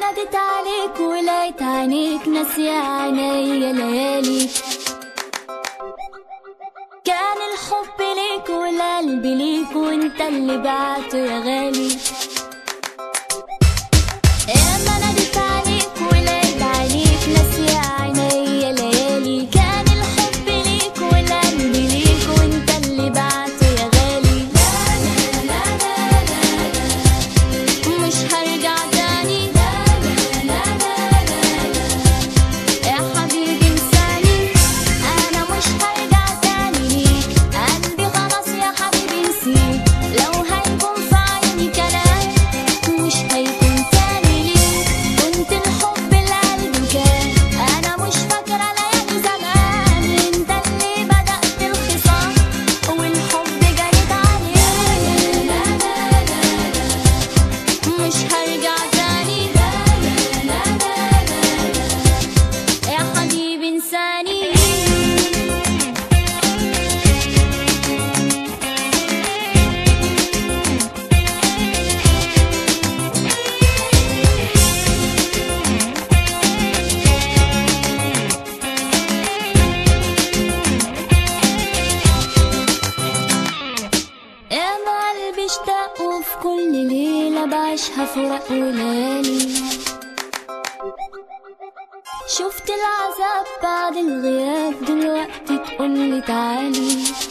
نادت عليك ولقيت عينيك ناسية عينيا ليالي. كان الحب ليك والقلب ليك وانت اللي بعته يا غالي. ياما نادت عليك ولقيت عينيك ناسية عينيا ليالي. كان الحب ليك والقلب ليك وانت اللي بعته يا غالي. مش هرجع تاني يا حبيبي انساني. انا مش هرجع تاني ليك، قلبي خلاص يا حبيبي نسيت. لو هيكون في عيني كلام مش هيكون تاني ليك. كنت الحب القلب كان، انا مش فاكرة ليالي زمان. انت اللي بدأت الخصام والحب جريت عليه. مش هرجع تاني يا حبيبي انساني. ياما قلبي اشتاق وفي كل ليلة بعيشها فراق وليالي. شفت العذاب بعد الغياب دلوقتي تقولي تعالي.